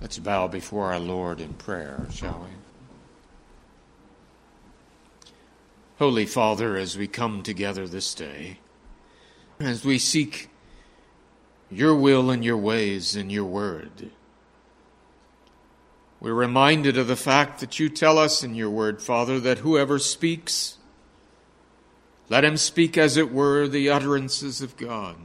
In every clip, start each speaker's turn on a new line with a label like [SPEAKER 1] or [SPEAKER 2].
[SPEAKER 1] Let's bow before our Lord in prayer, shall we? Holy Father, as we come together this day, as we seek your will and your ways and your word, we're reminded of the fact that you tell us in your word, Father, that whoever speaks, let him speak as it were the utterances of God.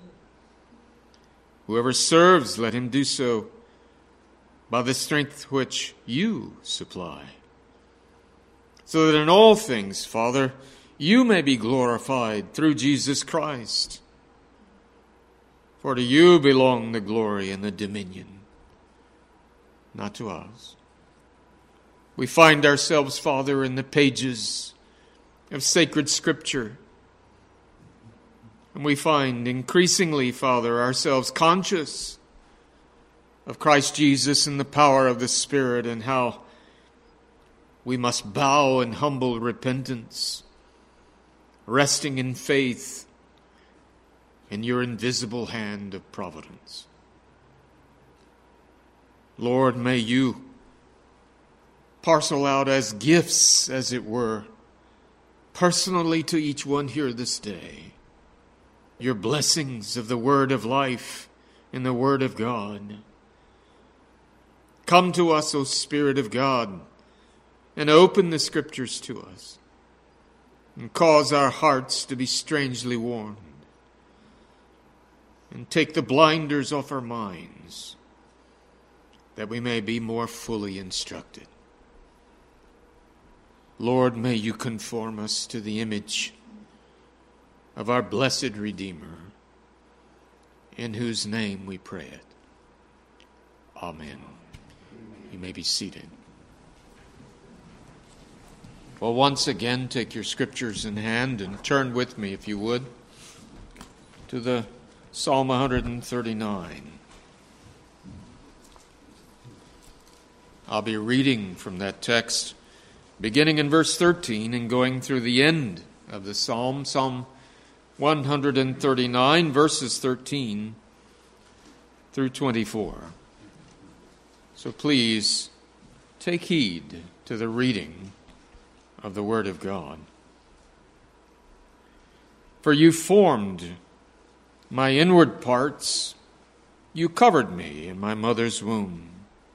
[SPEAKER 1] Whoever serves, let him do so by the strength which you supply. So that in all things, Father, you may be glorified through Jesus Christ. For to you belong the glory and the dominion, not to us. We find ourselves, Father, in the pages of sacred Scripture. And we find increasingly, Father, ourselves conscious of Christ Jesus and the power of the Spirit, and how we must bow in humble repentance, resting in faith in your invisible hand of providence. Lord, may you parcel out as gifts, as it were, personally to each one here this day, your blessings of the word of life and the word of God. Come to us, O Spirit of God, and open the Scriptures to us, and cause our hearts to be strangely warmed, and take the blinders off our minds, that we may be more fully instructed. Lord, may you conform us to the image of our blessed Redeemer, in whose name we pray it. Amen. You may be seated. Well, once again, take your scriptures in hand and turn with me, if you would, to the Psalm 139. I'll be reading from that text, beginning in verse 13 and going through the end of the psalm, Psalm 139, verses 13 through 24. So please take heed to the reading of the Word of God. For you formed my inward parts, you covered me in my mother's womb.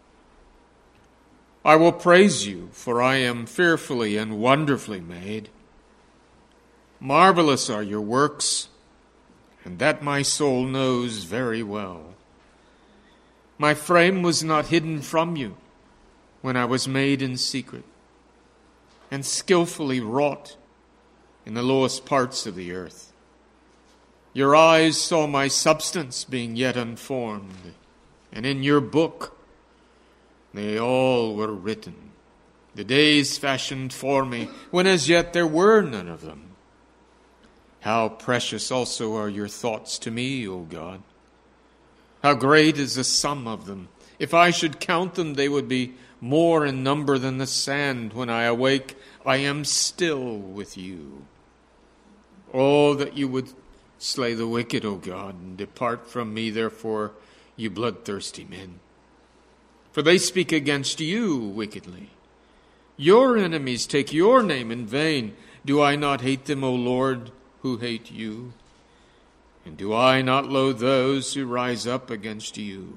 [SPEAKER 1] I will praise you, for I am fearfully and wonderfully made. Marvelous are your works, and that my soul knows very well. My frame was not hidden from you when I was made in secret, and skillfully wrought in the lowest parts of the earth. Your eyes saw my substance being yet unformed, and in your book they all were written, the days fashioned for me, when as yet there were none of them. How precious also are your thoughts to me, O God! How great is the sum of them! If I should count them, they would be more in number than the sand. When I awake, I am still with you. Oh, that you would slay the wicked, O God, and depart from me, therefore, you bloodthirsty men. For they speak against you wickedly. Your enemies take your name in vain. Do I not hate them, O Lord, who hate you? And do I not loathe those who rise up against you?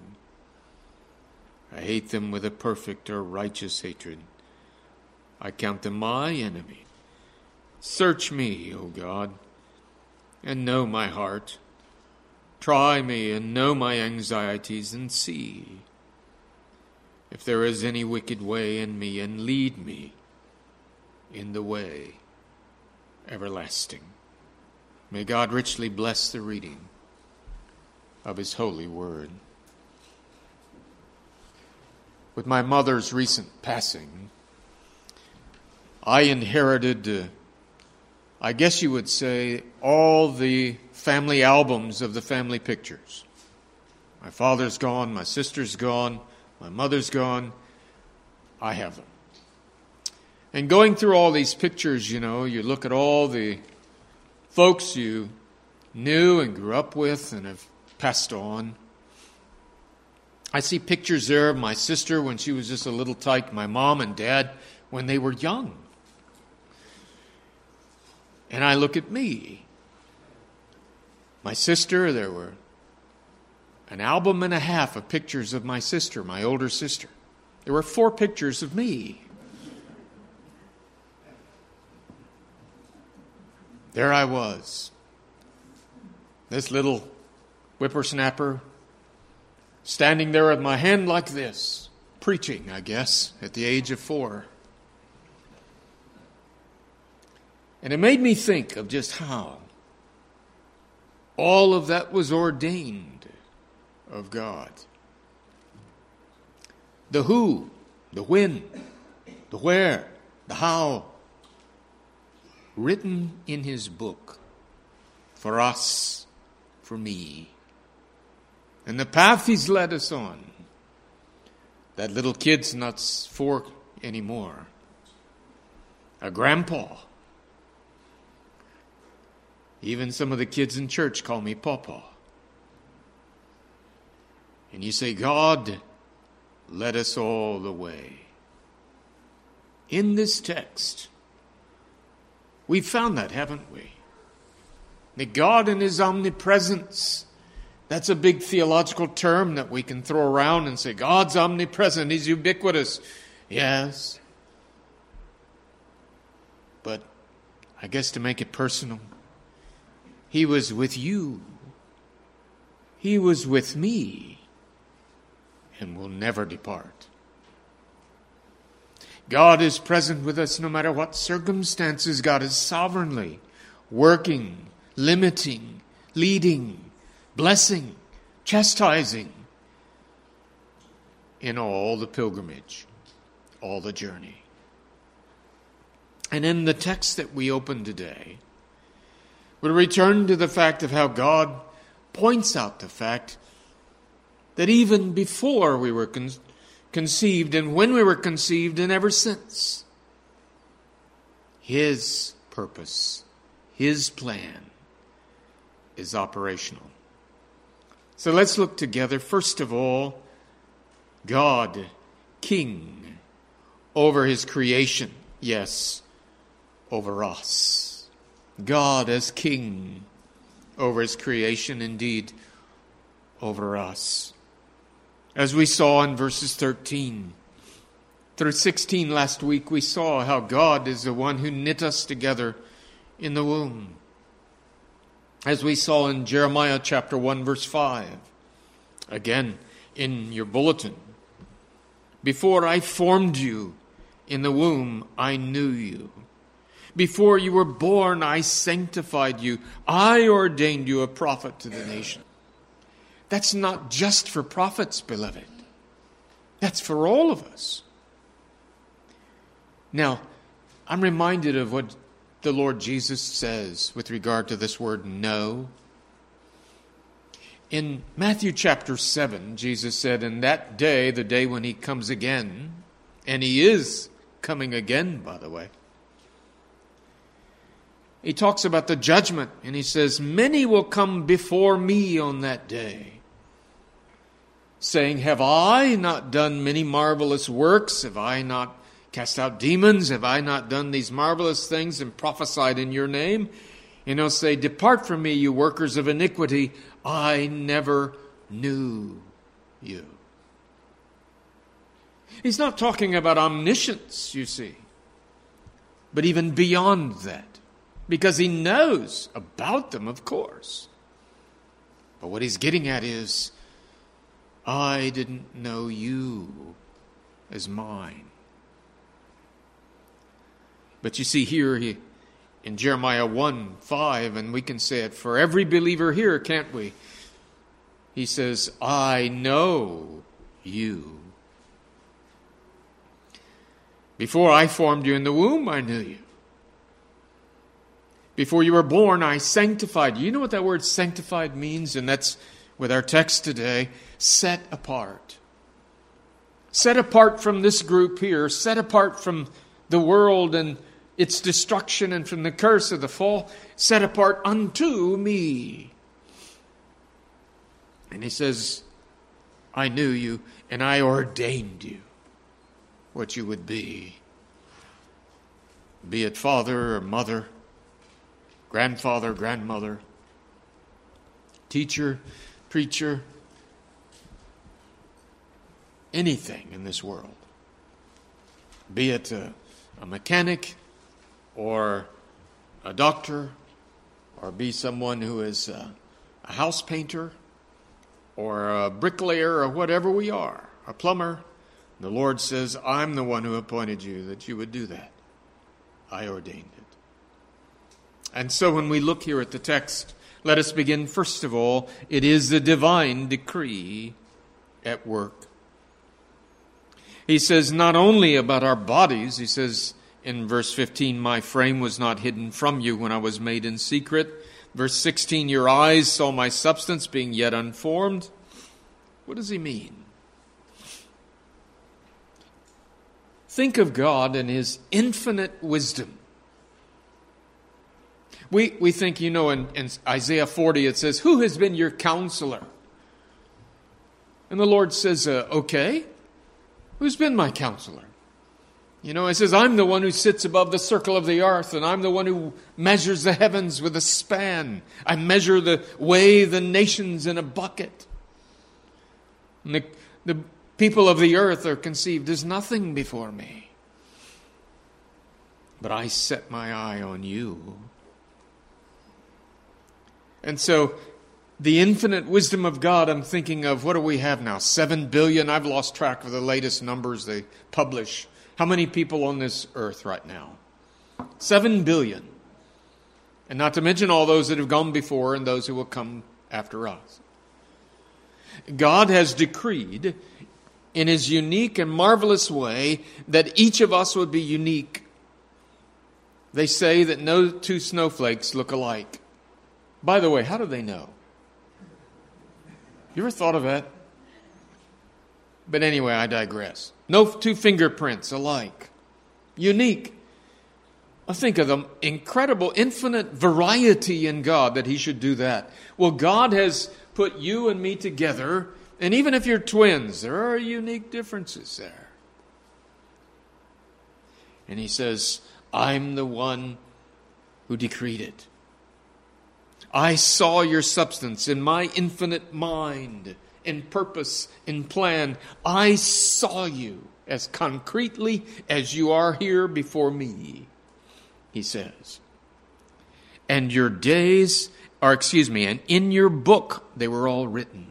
[SPEAKER 1] I hate them with a perfect or righteous hatred. I count them my enemy. Search me, O God, and know my heart. Try me and know my anxieties, and see if there is any wicked way in me, and lead me in the way everlasting. May God richly bless the reading of his holy word. With my mother's recent passing, I inherited, I guess you would say, all the family albums of the family pictures. My father's gone, my sister's gone, my mother's gone. I have them. And going through all these pictures, you look at all the folks you knew and grew up with and have passed on. I see pictures there of my sister when she was just a little tyke, my mom and dad when they were young. And I look at me. My sister, there were an album and a half of pictures of my sister, my older sister. There were 4 pictures of me. There I was, this little whippersnapper, standing there with my hand like this, preaching, I guess, at the age of 4. And it made me think of just how all of that was ordained of God. The who, the when, the where, the how, written in His book for us, for me. And the path He's led us on. That little kid's not 4 anymore. A grandpa. Even some of the kids in church call me Papa. And you say, God led us all the way. In this text, we've found that, haven't we? That God in His omnipresence, that's a big theological term that we can throw around and say, God's omnipresent, He's ubiquitous. Yes. But I guess to make it personal, He was with you. He was with me and will never depart. God is present with us no matter what circumstances. God is sovereignly working, limiting, leading, blessing, chastising in all the pilgrimage, all the journey. And in the text that we open today, we'll return to the fact of how God points out the fact that even before we were conceived and when we were conceived and ever since, His purpose, His plan is operational. So let's look together. First of all, God, King over His creation. Yes, over us. God as King over His creation, indeed, over us. As we saw in verses 13 through 16 last week, we saw how God is the one who knit us together in the womb. As we saw in Jeremiah chapter 1, verse 5. Again, in your bulletin. Before I formed you in the womb, I knew you. Before you were born, I sanctified you. I ordained you a prophet to the nation. That's not just for prophets, beloved. That's for all of us. Now, I'm reminded of what the Lord Jesus says with regard to this word know. In Matthew chapter 7, Jesus said, in that day, the day when He comes again, and He is coming again, by the way, He talks about the judgment, and He says, many will come before me on that day, saying, have I not done many marvelous works? Have I not cast out demons? Have I not done these marvelous things and prophesied in your name? And He'll say, depart from me, you workers of iniquity. I never knew you. He's not talking about omniscience, you see, but even beyond that, because He knows about them, of course. But what He's getting at is, I didn't know you as mine. But you see here in Jeremiah 1:5, and we can say it for every believer here, can't we? He says, I know you. Before I formed you in the womb, I knew you. Before you were born, I sanctified you. You know what that word sanctified means? And that's, with our text today, set apart. Set apart from this group here. Set apart from the world and its destruction and from the curse of the fall. Set apart unto me. And He says, I knew you, and I ordained you what you would be. Be it father or mother, grandfather, grandmother, teacher, preacher, anything in this world. Be it a mechanic or a doctor, or be someone who is a house painter or a bricklayer or whatever we are, a plumber. The Lord says, I'm the one who appointed you that you would do that. I ordained it. And so when we look here at the text, let us begin first of all, it is the divine decree at work. He says not only about our bodies, he says in verse 15, my frame was not hidden from you when I was made in secret. Verse 16, your eyes saw my substance being yet unformed. What does he mean? Think of God and his infinite wisdom. We think, in Isaiah 40 it says, who has been your counselor? And the Lord says, okay, who's been my counselor? It says, I'm the one who sits above the circle of the earth, and I'm the one who measures the heavens with a span. I weigh the nations in a bucket. And the people of the earth are conceived as nothing before me. But I set my eye on you. And so, the infinite wisdom of God, I'm thinking of, what do we have now? 7 billion? I've lost track of the latest numbers they publish. How many people on this earth right now? 7 billion. And not to mention all those that have gone before and those who will come after us. God has decreed in his unique and marvelous way that each of us would be unique. They say that no two snowflakes look alike. By the way, how do they know? You ever thought of that? But anyway, I digress. No two fingerprints alike. Unique. I think of the incredible, infinite variety in God that he should do that. Well, God has put you and me together, and even if you're twins, there are unique differences there. And he says, I'm the one who decreed it. I saw your substance in my infinite mind, in purpose, in plan. I saw you as concretely as you are here before me, he says. And your days and in your book they were all written.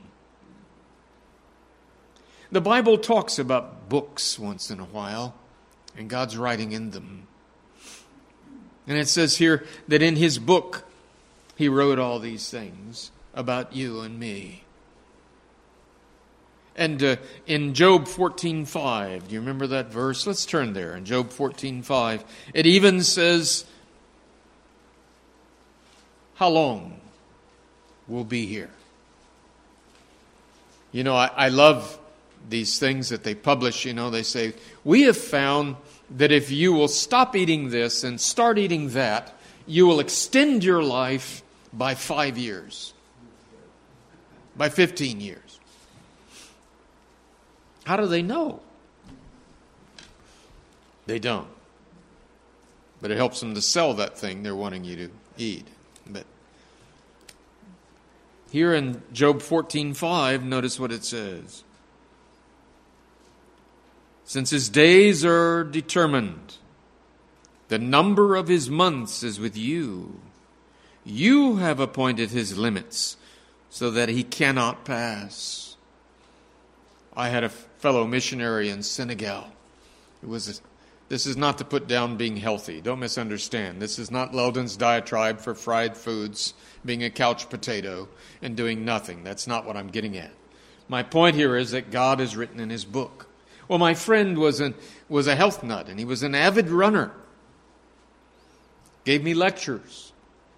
[SPEAKER 1] The Bible talks about books once in a while, and God's writing in them. And it says here that in his book, he wrote all these things about you and me. And in Job 14:5, do you remember that verse? Let's turn there. In Job 14:5, it even says, how long we'll be here? I love these things that they publish. They say, we have found that if you will stop eating this and start eating that, you will extend your life by 5 years, by 15 years. How do they know? They don't. But it helps them to sell that thing they're wanting you to eat. But here in Job 14:5, notice what it says. Since his days are determined, the number of his months is with you. You have appointed his limits so that he cannot pass. I had a fellow missionary in Senegal. This is not to put down being healthy. Don't misunderstand. This is not Leldon's diatribe for fried foods, being a couch potato, and doing nothing. That's not what I'm getting at. My point here is that God has written in his book. Well, my friend was a health nut, and he was an avid runner. Gave me lectures.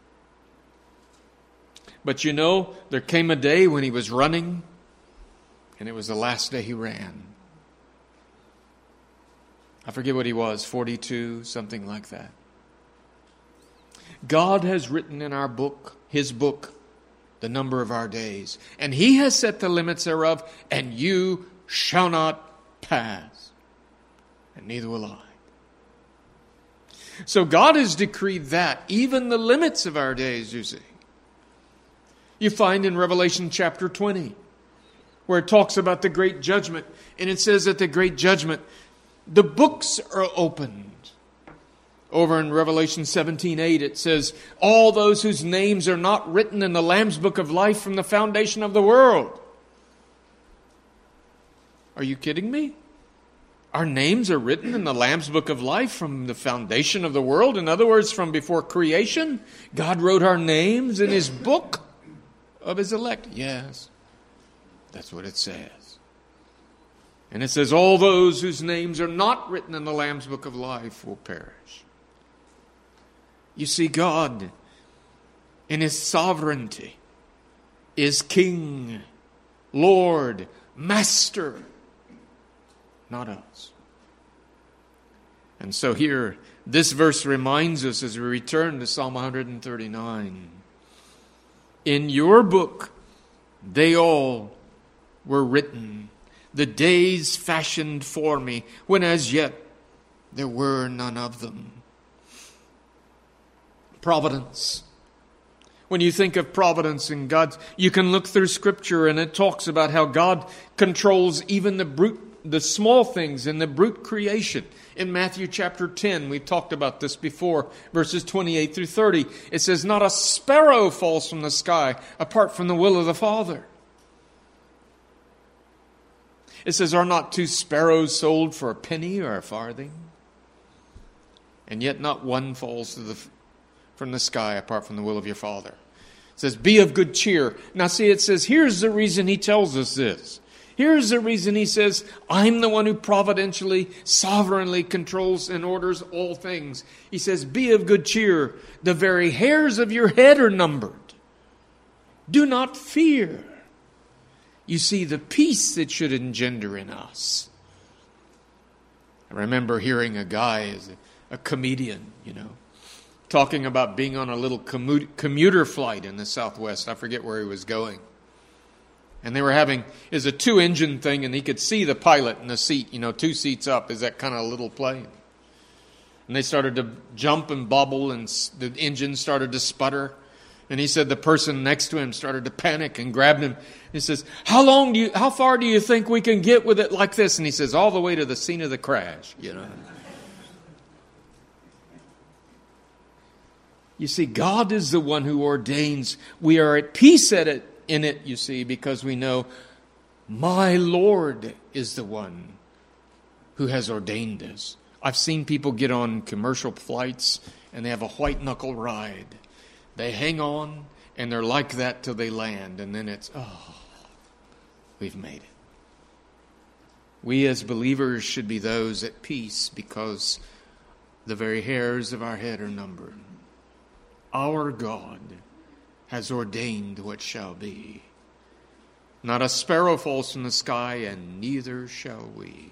[SPEAKER 1] But there came a day when he was running, and it was the last day he ran. I forget what he was, 42, something like that. God has written in our book, his book, the number of our days. And he has set the limits thereof, and you shall not pass. And neither will I. So God has decreed that, even the limits of our days, you see. You find in Revelation chapter 20, where it talks about the great judgment, and it says at the great judgment, the books are opened. Over in Revelation 17:8, it says, all those whose names are not written in the Lamb's book of life from the foundation of the world. Are you kidding me? Our names are written in the Lamb's book of life from the foundation of the world. In other words, from before creation, God wrote our names in His book of His elect. Yes, that's what it says. And it says, all those whose names are not written in the Lamb's book of life will perish. You see, God, in His sovereignty, is King, Lord, Master, not us. And so here, this verse reminds us as we return to Psalm 139. In your book, they all were written, the days fashioned for me, when as yet there were none of them. Providence. When you think of providence in God, you can look through Scripture and it talks about how God controls even the small things in the brute creation. In Matthew chapter 10, we've talked about this before, verses 28 through 30. It says, not a sparrow falls from the sky apart from the will of the Father. It says, are not two sparrows sold for a penny or a farthing? And yet not one falls from the sky apart from the will of your Father. It says, be of good cheer. Now see, it says, here's the reason He tells us this. Here's the reason He says, I'm the one who providentially, sovereignly controls and orders all things. He says, be of good cheer. The very hairs of your head are numbered. Do not fear. You see, the peace that should engender in us. I remember hearing a guy, as a comedian, talking about being on a little commuter flight in the Southwest. I forget where he was going. And they were having, is a 2-engine thing, and he could see the pilot in the seat, 2 seats up, is that kind of a little plane. And they started to jump and bubble, and the engine started to sputter. And he said the person next to him started to panic and grabbed him. He says, how far do you think we can get with it like this? And he says, all the way to the scene of the crash, You see, God is the one who ordains. We are at peace in it, you see, because we know my Lord is the one who has ordained this. I've seen people get on commercial flights and they have a white knuckle ride. They hang on and they're like that till they land, and then it's, we've made it. We as believers should be those at peace because the very hairs of our head are numbered. Our God has ordained what shall be. Not a sparrow falls from the sky, and neither shall we.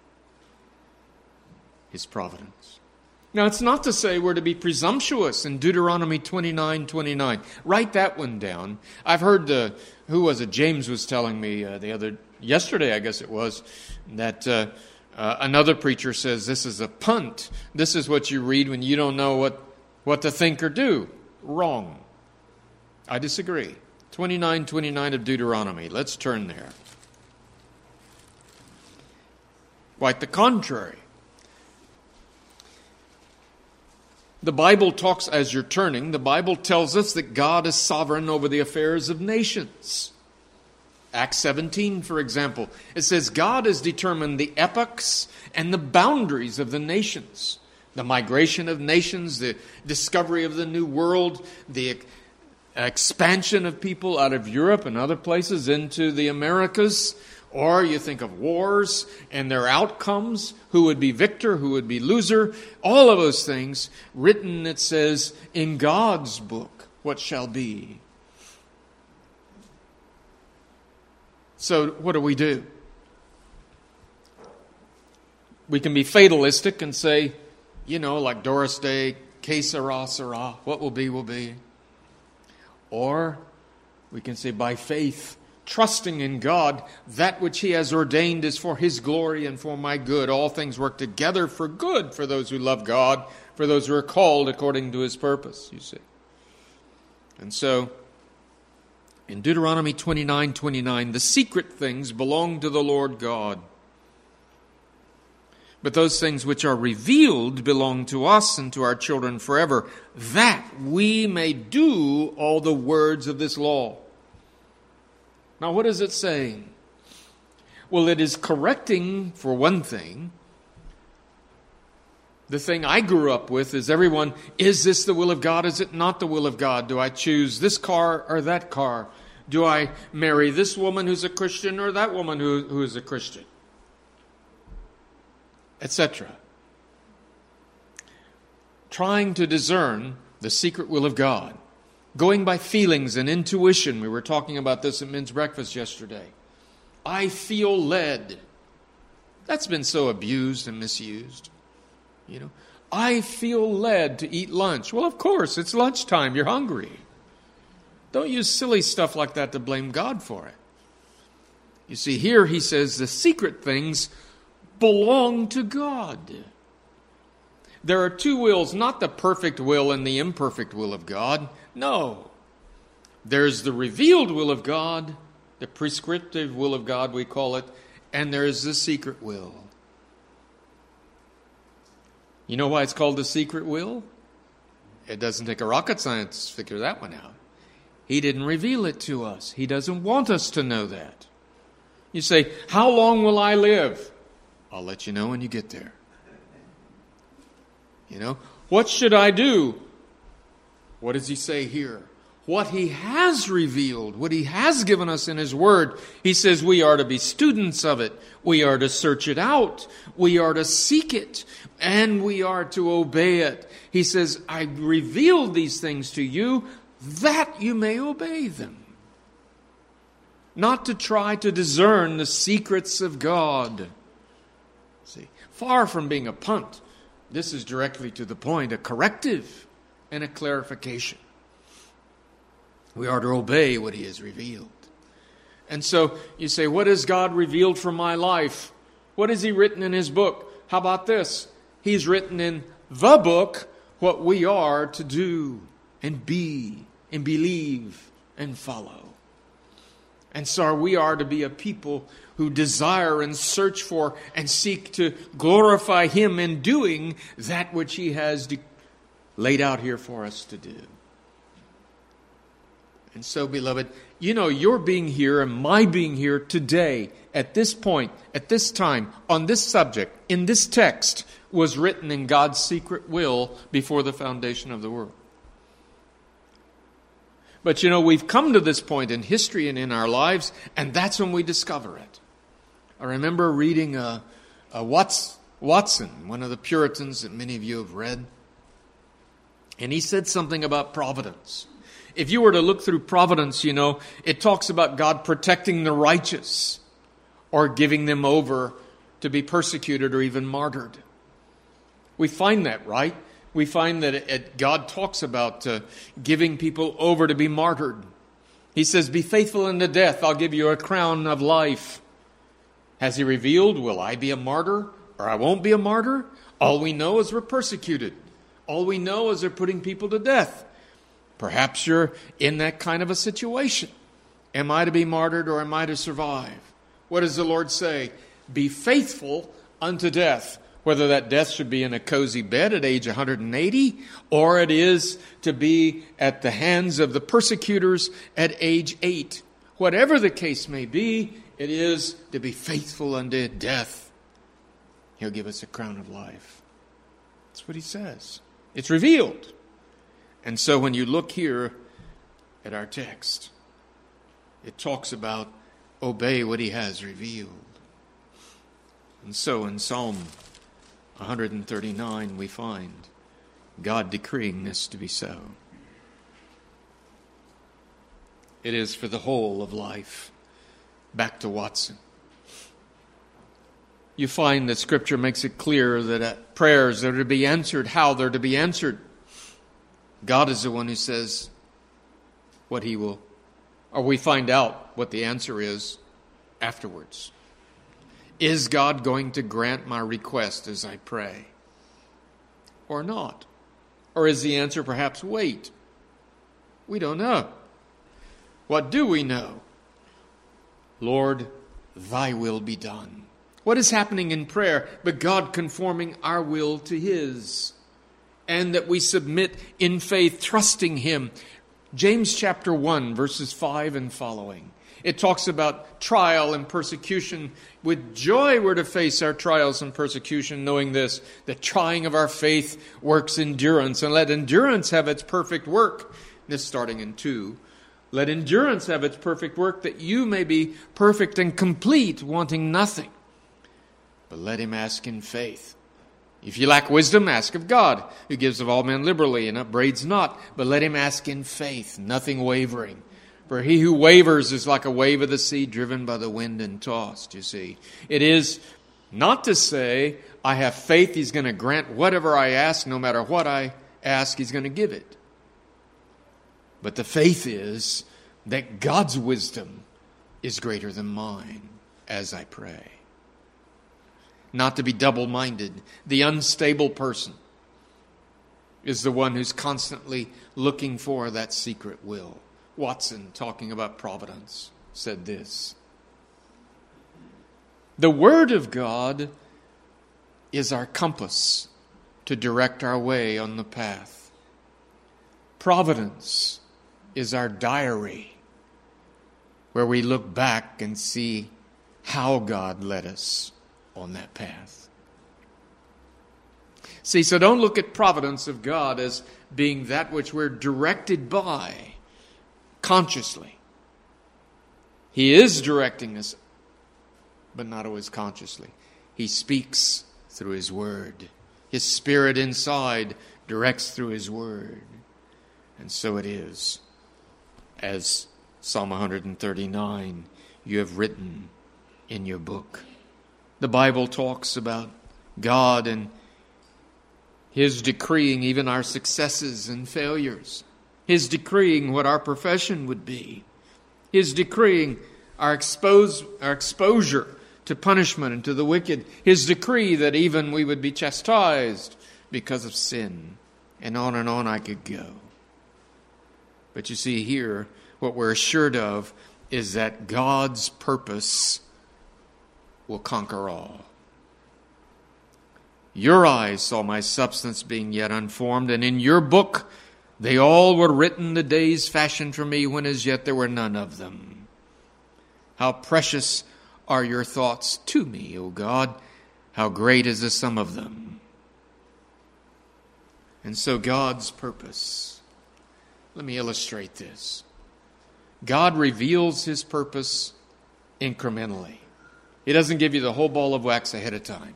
[SPEAKER 1] His providence. Now, it's not to say we're to be presumptuous in Deuteronomy 29:29. Write that one down. I've heard, who was it? James was telling me yesterday, I guess it was, that another preacher says this is a punt. This is what you read when you don't know what to think or do. Wrong. I disagree. 29:29 of Deuteronomy. Let's turn there. Quite the contrary. The Bible talks, as you're turning, the Bible tells us that God is sovereign over the affairs of nations. Acts 17, for example, it says God has determined the epochs and the boundaries of the nations. The migration of nations, the discovery of the New World, the expansion of people out of Europe and other places into the Americas. Or you think of wars and their outcomes, who would be victor, who would be loser. All of those things written, it says, in God's book, what shall be. So what do? We can be fatalistic and say, like Doris Day, que sera, sera. What will be, will be. Or We can say by faith, trusting in God, that which He has ordained is for His glory and for my good. All things work together for good for those who love God, for those who are called according to His purpose, you see. And so, in Deuteronomy 29:29, the secret things belong to the Lord God. But those things which are revealed belong to us and to our children forever, that we may do all the words of this law. Now, what is it saying? Well, it is correcting, for one thing. The thing I grew up with is everyone, is this the will of God? Is it not the will of God? Do I choose this car or that car? Do I marry this woman who's a Christian or that woman who is a Christian? Etc. Trying to discern the secret will of God. Going by feelings and intuition. We were talking about this at men's breakfast yesterday. I feel led. That's been so abused and misused. You know, I feel led to eat lunch. Well, of course, it's lunchtime. You're hungry. Don't use silly stuff like that to blame God for it. You see, here he says the secret things belong to God. There are two wills, not the perfect will and the imperfect will of God. No. There's the revealed will of God, the prescriptive will of God, we call it, and there's the secret will. You know why it's called the secret will? It doesn't take a rocket scientist to figure that one out. He didn't reveal it to us. He doesn't want us to know that. You say, how long will I live? I'll let you know when you get there. You know, what should I do? What does he say here? What he has revealed, what he has given us in his word. He says we are to be students of it. We are to search it out. We are to seek it. And we are to obey it. He says, I revealed these things to you that you may obey them. Not to try to discern the secrets of God. See, far from being a punt, this is directly to the point, a corrective and a clarification. We are to obey what he has revealed. And so you say, what has God revealed for my life? What has he written in his book? How about this? He's written in the book what we are to do and be and believe and follow. And so we are to be a people who desire and search for and seek to glorify him in doing that which he has laid out here for us to do. And so, beloved, you know, your being here and my being here today, at this point, at this time, on this subject, in this text, was written in God's secret will before the foundation of the world. But, you know, we've come to this point in history and in our lives, and that's when we discover it. I remember reading Watson, one of the Puritans that many of you have read, and he said something about providence. If you were to look through providence, you know, it talks about God protecting the righteous or giving them over to be persecuted or even martyred. We find that, right? We find that God talks about giving people over to be martyred. He says, be faithful unto death, I'll give you a crown of life. Has he revealed, will I be a martyr or I won't be a martyr? All we know is we're persecuted. All we know is they're putting people to death. Perhaps you're in that kind of a situation. Am I to be martyred or am I to survive? What does the Lord say? Be faithful unto death. Whether that death should be in a cozy bed at age 180 or it is to be at the hands of the persecutors at age 8. Whatever the case may be, it is to be faithful unto death. He'll give us a crown of life. That's what he says. It's revealed. And so when you look here at our text, it talks about obey what he has revealed. And so in Psalm 139 we find God decreeing this to be so. It is for the whole of life. Back to Watson. You find that Scripture makes it clear that prayers that are to be answered, how they're to be answered. God is the one who says what he will or we find out what the answer is afterwards. Is God going to grant my request as I pray? Or not? Or is the answer perhaps wait? We don't know. What do we know? Lord, thy will be done. What is happening in prayer but God conforming our will to his? And that we submit in faith, trusting him. James chapter 1, verses 5 and following. It talks about trial and persecution. With joy we're to face our trials and persecution, knowing this, the trying of our faith works endurance. And let endurance have its perfect work. This starting in 2. Let endurance have its perfect work, that you may be perfect and complete, wanting nothing. But let him ask in faith. If you lack wisdom, ask of God, who gives of all men liberally and upbraids not. But let him ask in faith, nothing wavering. For he who wavers is like a wave of the sea driven by the wind and tossed, you see. It is not to say, I have faith he's going to grant whatever I ask, no matter what I ask, he's going to give it. But the faith is that God's wisdom is greater than mine as I pray. Not to be double-minded. The unstable person is the one who's constantly looking for that secret will. Watson, talking about providence, said this. The Word of God is our compass to direct our way on the path. Providence is our diary where we look back and see how God led us on that path. See, so don't look at providence of God as being that which we're directed by consciously. He is directing us, but not always consciously. He speaks through his word. His Spirit inside directs through his word. And so it is, as Psalm 139 you have written in your book. The Bible talks about God and his decreeing even our successes and failures. His decreeing what our profession would be. His decreeing our exposure to punishment and to the wicked. His decree that even we would be chastised because of sin. And on I could go. But you see here, what we're assured of is that God's purpose will conquer all. Your eyes saw my substance being yet unformed, and in your book they all were written, the days fashioned for me, when as yet there were none of them. How precious are your thoughts to me, O God! How great is the sum of them! And so God's purpose. Let me illustrate this. God reveals his purpose incrementally. He doesn't give you the whole ball of wax ahead of time.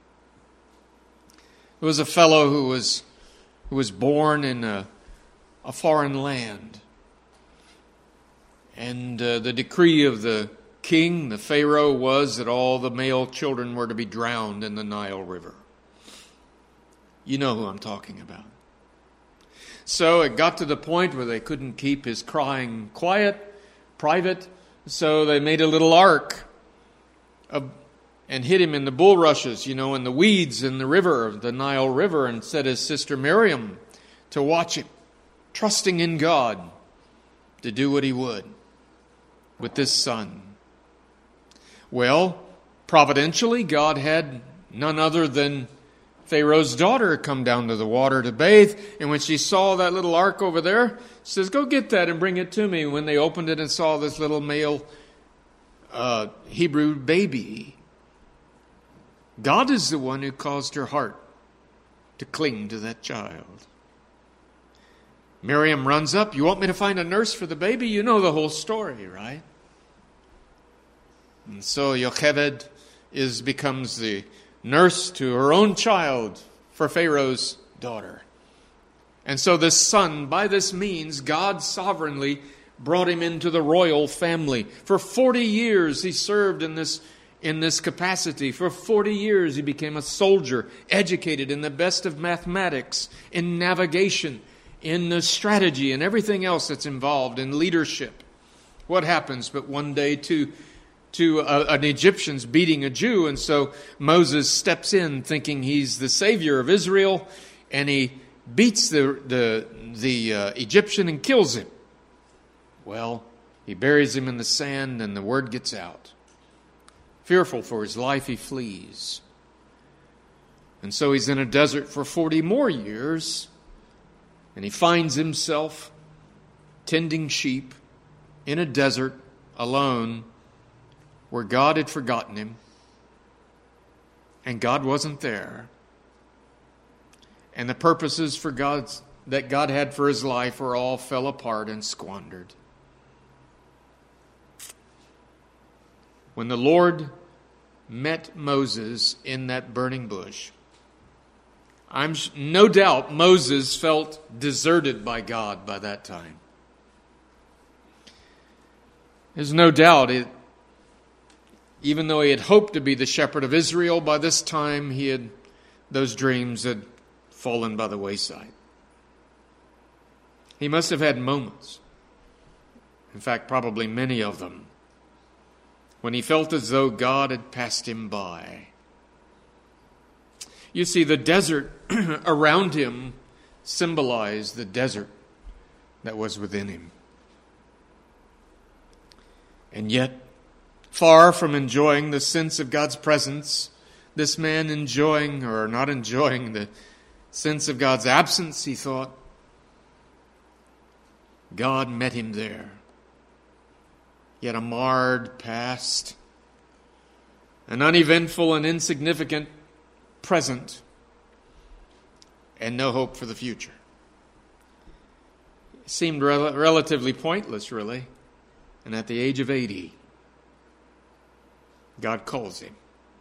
[SPEAKER 1] There was a fellow who was born in a foreign land. And the decree of the king, the Pharaoh, was that all the male children were to be drowned in the Nile River. You know who I'm talking about. So it got to the point where they couldn't keep his crying quiet, private, so they made a little ark and hid him in the bulrushes, in the weeds in the river, the Nile River, and set his sister Miriam to watch him, trusting in God to do what he would with this son. Well, providentially, God had none other than Pharaoh's daughter come down to the water to bathe, and when she saw that little ark over there, she says, "Go get that and bring it to me." When they opened it and saw this little male Hebrew baby, God is the one who caused her heart to cling to that child. Miriam runs up. "You want me to find a nurse for the baby?" You know the whole story, right? And so Yocheved becomes the nurse to her own child for Pharaoh's daughter. And so this son, by this means, God sovereignly brought him into the royal family. For 40 years he served in this capacity. For 40 years he became a soldier, educated in the best of mathematics, in navigation, in the strategy, and everything else that's involved in leadership. What happens but one day to an Egyptian's beating a Jew, and so Moses steps in thinking he's the savior of Israel, and he beats the Egyptian and kills him. Well, he buries him in the sand, and the word gets out. Fearful for his life, he flees. And so he's in a desert for 40 more years, and he finds himself tending sheep in a desert alone where God had forgotten him, and God wasn't there. And the purposes that God had for his life were all fell apart and squandered. When the Lord met Moses in that burning bush, no doubt Moses felt deserted by God by that time. There's no doubt, even though he had hoped to be the shepherd of Israel, by this time those dreams had fallen by the wayside. He must have had moments, in fact, probably many of them, when he felt as though God had passed him by. You see, the desert around him symbolized the desert that was within him. And yet, far from enjoying the sense of God's presence, this man not enjoying the sense of God's absence, he thought, God met him there. Yet a marred past, an uneventful and insignificant present, and no hope for the future. It seemed relatively pointless, really. And at the age of 80, God calls him.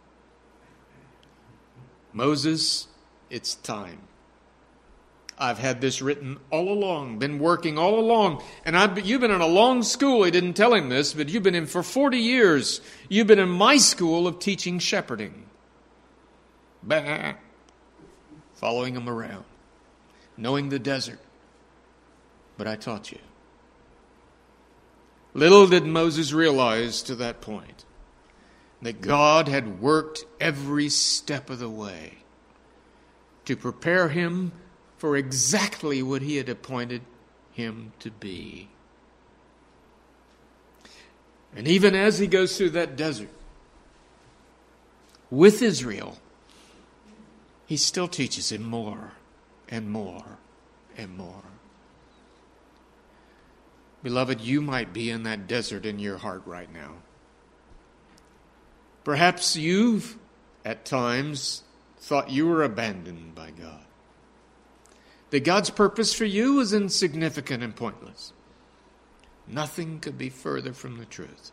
[SPEAKER 1] Moses, it's time. I've had this written all along, been working all along. And you've been in a long school. He didn't tell him this, but you've been in for 40 years. You've been in my school of teaching shepherding. Bah. Following him around, knowing the desert. But I taught you. Little did Moses realize to that point that God had worked every step of the way to prepare him for exactly what he had appointed him to be. And even as he goes through that desert with Israel, he still teaches him more and more and more. Beloved, you might be in that desert in your heart right now. Perhaps you've, at times, thought you were abandoned by God. That God's purpose for you was insignificant and pointless. Nothing could be further from the truth.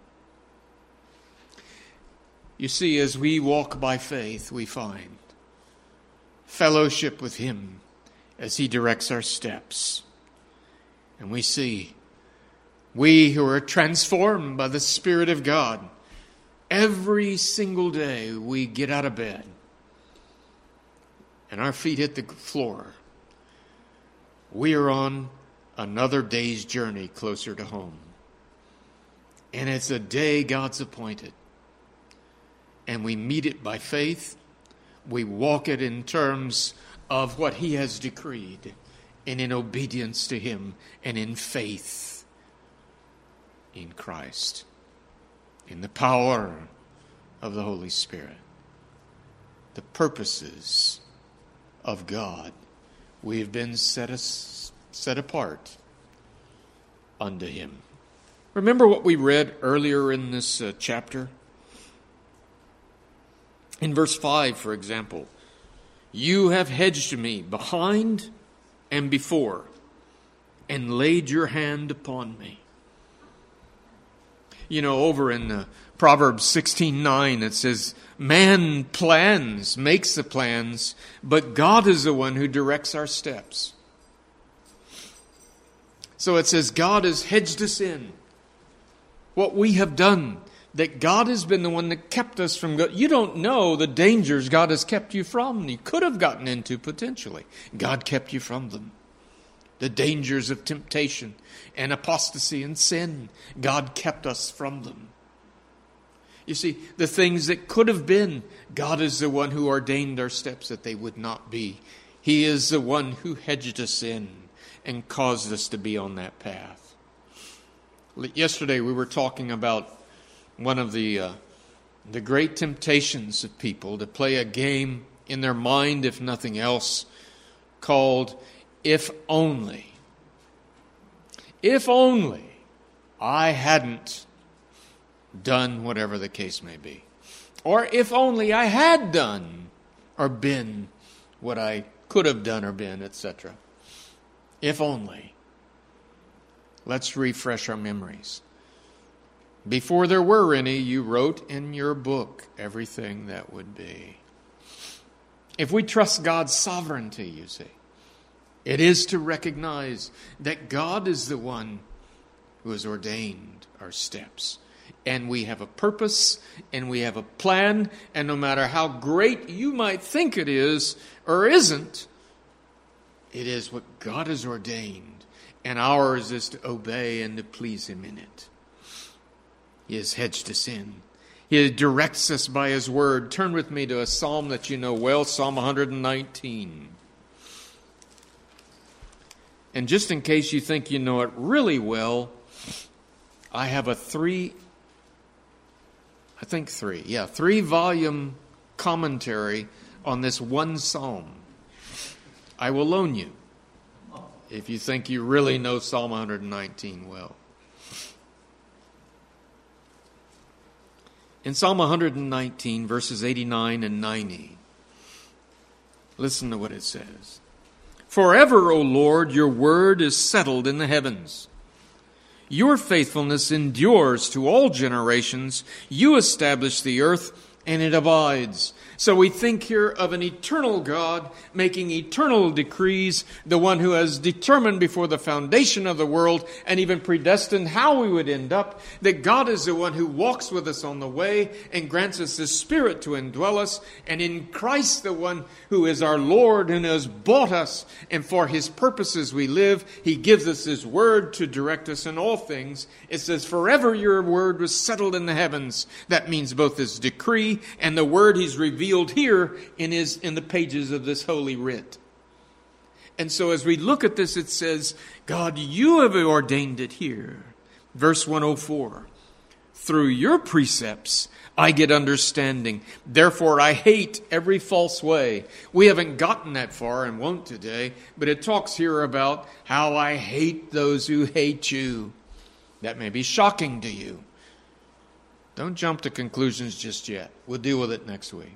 [SPEAKER 1] You see, as we walk by faith, we find fellowship with him as he directs our steps. And we see, we who are transformed by the Spirit of God, every single day we get out of bed and our feet hit the floor. We are on another day's journey closer to home. And it's a day God's appointed. And we meet it by faith. We walk it in terms of what he has decreed, and in obedience to him, and in faith in Christ, in the power of the Holy Spirit. The purposes of God, we have been set apart unto him. Remember what we read earlier in this chapter? In verse 5, for example, you have hedged me behind and before, and laid your hand upon me. You know, over in Proverbs 16:9, it says, man makes the plans, but God is the one who directs our steps. So it says God has hedged us in. What we have done, that God has been the one that kept us from God. You don't know the dangers God has kept you from. You could have gotten into potentially. God kept you from them. The dangers of temptation and apostasy and sin. God kept us from them. You see, the things that could have been, God is the one who ordained our steps that they would not be. He is the one who hedged us in and caused us to be on that path. Yesterday we were talking about one of the great temptations of people to play a game in their mind, if nothing else, called If Only. If only I hadn't done whatever the case may be. Or if only I had done or been what I could have done or been, etc. If only. Let's refresh our memories. Before there were any, you wrote in your book everything that would be. If we trust God's sovereignty, you see, it is to recognize that God is the one who has ordained our steps. And we have a purpose, and we have a plan, and no matter how great you might think it is or isn't, it is what God has ordained, and ours is to obey and to please Him in it. He has hedged us in. He directs us by His word. Turn with me to a psalm that you know well, Psalm 119. And just in case you think you know it really well, I have a three-volume commentary on this one psalm. I will loan you if you think you really know Psalm 119 well. In Psalm 119, verses 89 and 90, listen to what it says. Forever, O Lord, your word is settled in the heavens. Your faithfulness endures to all generations. You establish the earth, and it abides. So we think here of an eternal God making eternal decrees, the one who has determined before the foundation of the world and even predestined how we would end up, that God is the one who walks with us on the way and grants us His Spirit to indwell us, and in Christ, the one who is our Lord and has bought us, and for His purposes we live, He gives us His word to direct us in all things. It says, forever your word was settled in the heavens. That means both His decree and the word He's revealed here in the pages of this holy writ. And so as we look at this, it says, God, you have ordained it here. Verse 104, through your precepts I get understanding. Therefore I hate every false way. We haven't gotten that far and won't today, but it talks here about how I hate those who hate you. That may be shocking to you. Don't jump to conclusions just yet. We'll deal with it next week.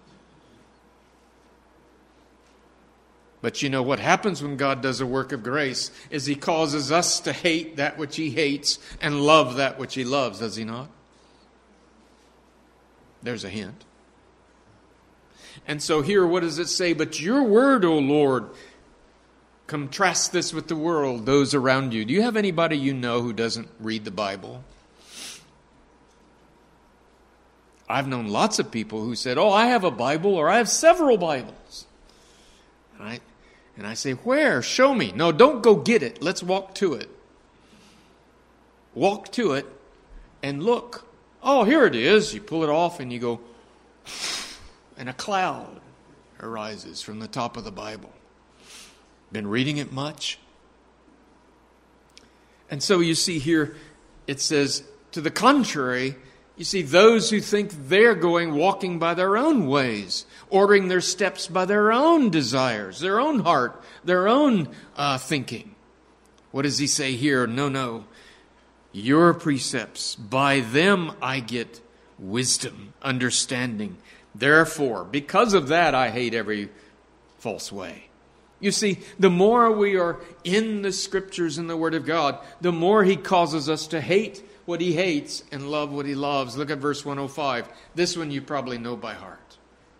[SPEAKER 1] But you know what happens when God does a work of grace is He causes us to hate that which He hates and love that which He loves, does He not? There's a hint. And so here, what does it say? But your word, O Lord, contrast this with the world, those around you. Do you have anybody you know who doesn't read the Bible? I've known lots of people who said, oh, I have a Bible or I have several Bibles. And I say, where? Show me. No, don't go get it. Let's walk to it. Walk to it and look. Oh, here it is. You pull it off and you go, and a cloud arises from the top of the Bible. Been reading it much? And so you see here, it says, to the contrary, you see, those who think they're walking by their own ways, ordering their steps by their own desires, their own heart, their own thinking. What does he say here? No. Your precepts, by them I get wisdom, understanding. Therefore, because of that, I hate every false way. You see, the more we are in the Scriptures and the Word of God, the more He causes us to hate what He hates and love what He loves. Look at verse 105. This one you probably know by heart.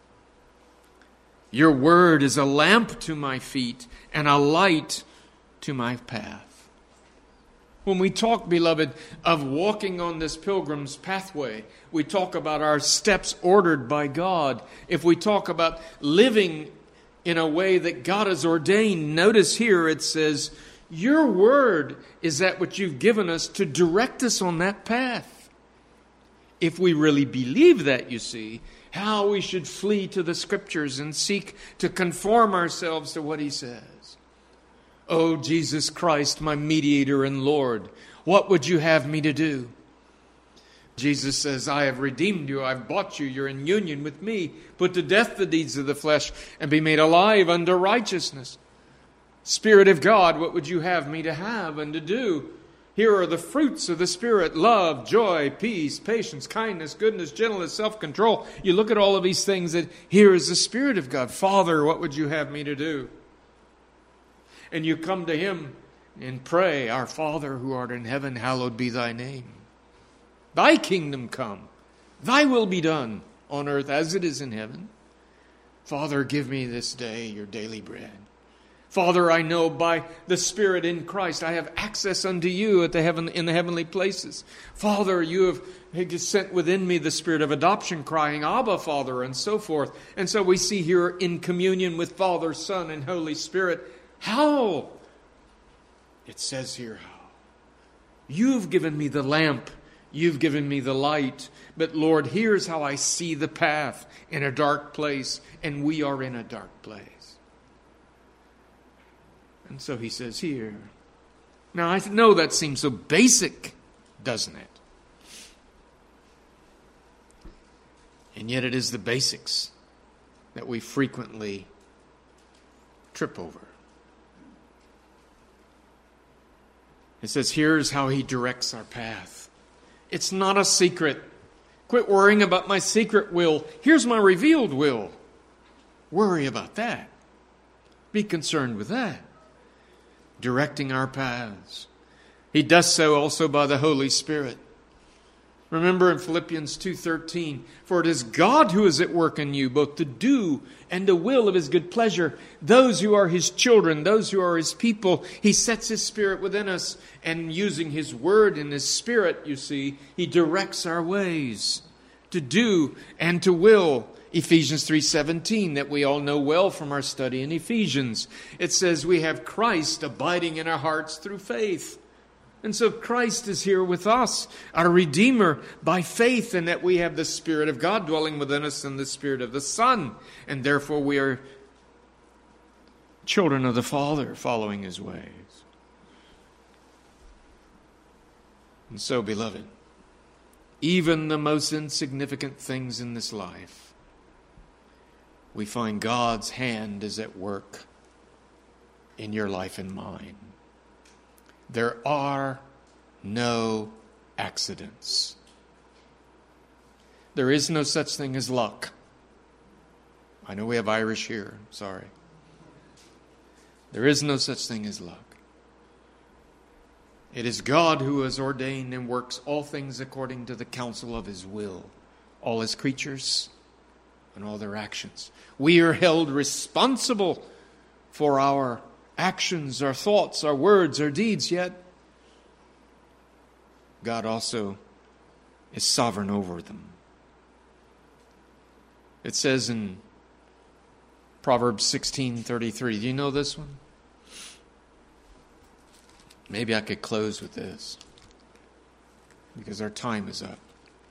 [SPEAKER 1] Your word is a lamp to my feet and a light to my path. When we talk, beloved, of walking on this pilgrim's pathway, we talk about our steps ordered by God. If we talk about living in a way that God has ordained, notice here it says, Your word is that which you've given us to direct us on that path. If we really believe that, you see, how we should flee to the Scriptures and seek to conform ourselves to what He says. Oh, Jesus Christ, my mediator and Lord, what would you have me to do? Jesus says, I have redeemed you, I've bought you, you're in union with me. Put to death the deeds of the flesh and be made alive unto righteousness. Spirit of God, what would you have me to have and to do? Here are the fruits of the Spirit: love, joy, peace, patience, kindness, goodness, gentleness, self-control. You look at all of these things, that here is the Spirit of God. Father, what would you have me to do? And you come to Him and pray, Our Father who art in heaven, hallowed be thy name. Thy kingdom come, thy will be done on earth as it is in heaven. Father, give me this day your daily bread. Father, I know by the Spirit in Christ I have access unto you in the heavenly places. Father, you have sent within me the Spirit of adoption, crying, Abba, Father, and so forth. And so we see here in communion with Father, Son, and Holy Spirit, how? It says here how. You've given me the lamp. You've given me the light. But Lord, here's how I see the path in a dark place, and we are in a dark place. And so He says here. Now, I know that seems so basic, doesn't it? And yet it is the basics that we frequently trip over. It says, here's how He directs our path. It's not a secret. Quit worrying about my secret will. Here's my revealed will. Worry about that. Be concerned with that. Directing our paths. He does so also by the Holy Spirit. Remember in Philippians 2:13, for it is God who is at work in you, both to do and to will of His good pleasure. Those who are His children, those who are His people, He sets His Spirit within us, and using His Word and His Spirit, you see, He directs our ways to do and to will. Ephesians 3:17, that we all know well from our study in Ephesians. It says we have Christ abiding in our hearts through faith. And so Christ is here with us, our Redeemer, by faith, and that we have the Spirit of God dwelling within us and the Spirit of the Son. And therefore we are children of the Father, following His ways. And so, beloved, even the most insignificant things in this life, we find God's hand is at work in your life and mine. There are no accidents. There is no such thing as luck. I know we have Irish here. Sorry. There is no such thing as luck. It is God who has ordained and works all things according to the counsel of His will. All His creatures and all their actions. We are held responsible for our actions, our thoughts, our words, our deeds, yet God also is sovereign over them. It says in Proverbs 16:33. Do you know this one? Maybe I could close with this, because our time is up.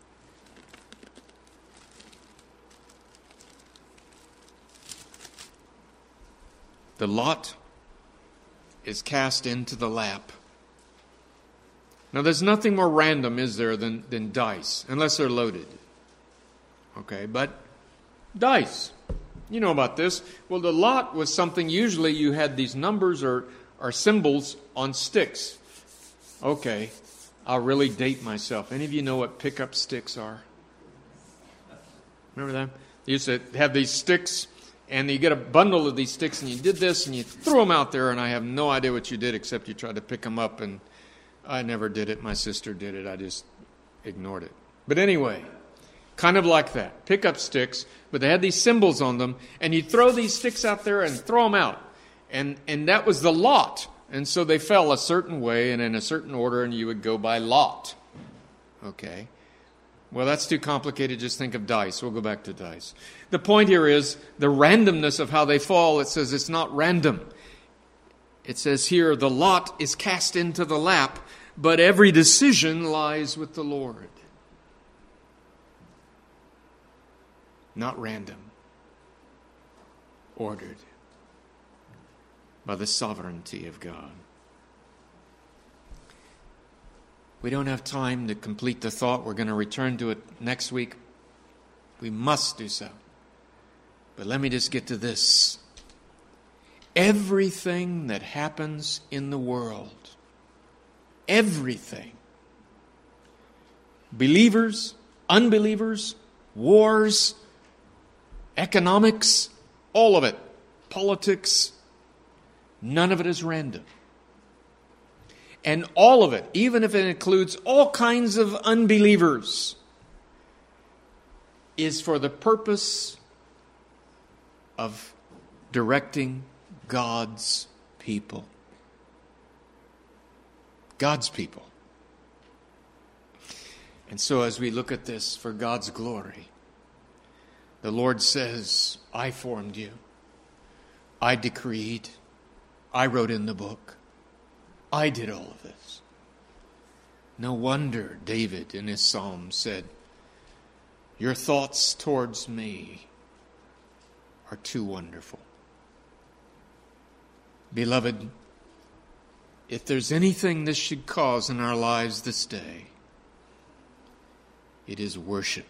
[SPEAKER 1] The lot is cast into the lap. Now, there's nothing more random, is there, than dice, unless they're loaded. Okay, but dice. You know about this. Well, the lot was something, usually you had these numbers or symbols on sticks. Okay, I'll really date myself. Any of you know what pickup sticks are? Remember them? They used to have these sticks, and you get a bundle of these sticks, and you did this, and you threw them out there, and I have no idea what you did except you tried to pick them up, and I never did it. My sister did it. I just ignored it. But anyway, kind of like that. Pickup sticks, but they had these symbols on them, and you'd throw these sticks out there and throw them out. And that was the lot. And so they fell a certain way and in a certain order, and you would go by lot. Okay. Well, that's too complicated. Just think of dice. We'll go back to dice. The point here is the randomness of how they fall. It says it's not random. It says here, the lot is cast into the lap, but every decision lies with the Lord. Not random. Ordered by the sovereignty of God. We don't have time to complete the thought. We're going to return to it next week. We must do so. But let me just get to this. Everything that happens in the world, everything, believers, unbelievers, wars, economics, all of it, politics, none of it is random. And all of it, even if it includes all kinds of unbelievers, is for the purpose of directing God's people. God's people. And so as we look at this for God's glory, the Lord says, I formed you. I decreed. I wrote in the book. I did all of this. No wonder David in his psalm said, your thoughts towards me are too wonderful. Beloved, if there's anything this should cause in our lives this day, it is worship.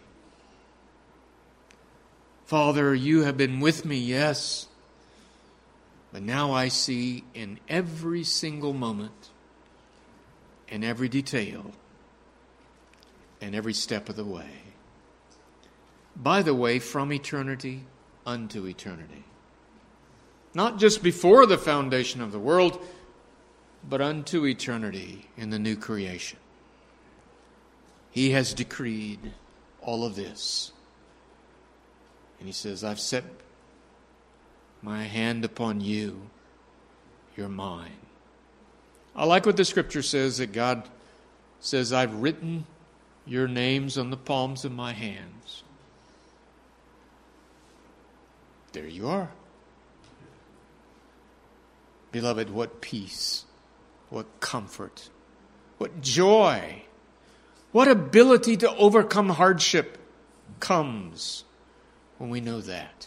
[SPEAKER 1] Father, you have been with me, yes, but now I see in every single moment, in every detail, and every step of the way. By the way, from eternity unto eternity. Not just before the foundation of the world, but unto eternity in the new creation. He has decreed all of this. And he says, I've set my hand upon you. You're mine. I like what the scripture says, that God says, I've written your names on the palms of my hands. There you are. Beloved, what peace, what comfort, what joy, what ability to overcome hardship comes when we know that.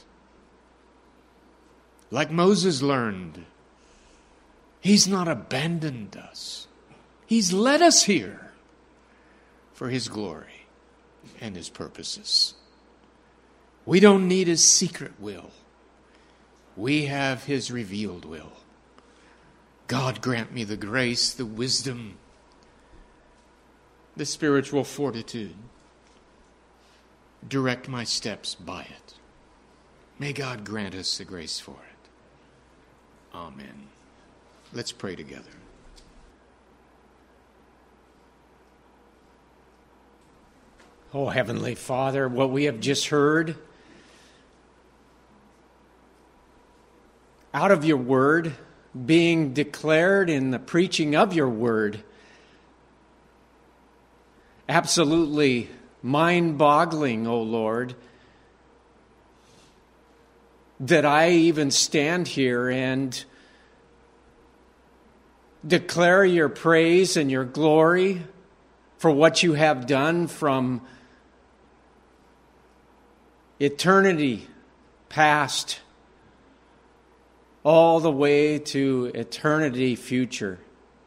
[SPEAKER 1] Like Moses learned, he's not abandoned us. He's led us here for his glory and his purposes. We don't need his secret will. We have his revealed will. God grant me the grace, the wisdom, the spiritual fortitude. Direct my steps by it. May God grant us the grace for it. Amen. Let's pray together.
[SPEAKER 2] Oh, Heavenly Father, what we have just heard out of your word, being declared in the preaching of your word, absolutely mind-boggling, O Lord, that I even stand here and declare your praise and your glory for what you have done from eternity past all the way to eternity future.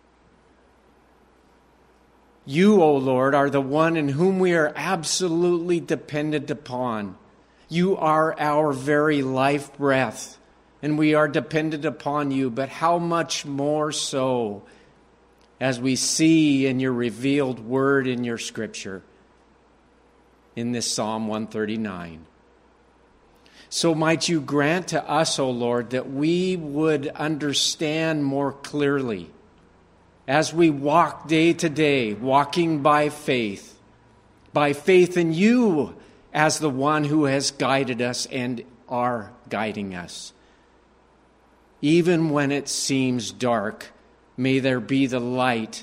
[SPEAKER 2] You, O Lord, are the one in whom we are absolutely dependent upon. You are our very life breath, and we are dependent upon you, but how much more so as we see in your revealed word in your scripture in this Psalm 139. So might you grant to us, O Lord, that we would understand more clearly as we walk day to day, walking by faith in you as the one who has guided us and are guiding us. Even when it seems dark, may there be the light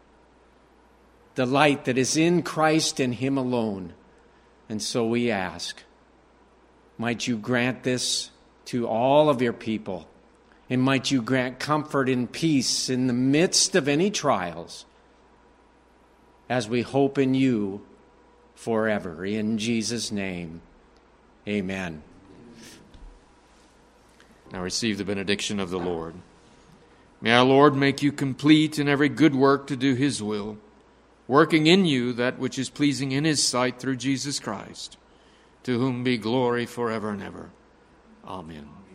[SPEAKER 2] that is in Christ and him alone. And so we ask, might you grant this to all of your people And might you grant comfort and peace in the midst of any trials as we hope in you forever. In Jesus' name, amen.
[SPEAKER 1] Now receive the benediction of the Lord. May our Lord make you complete in every good work to do his will, working in you that which is pleasing in his sight through Jesus Christ, to whom be glory forever and ever. Amen.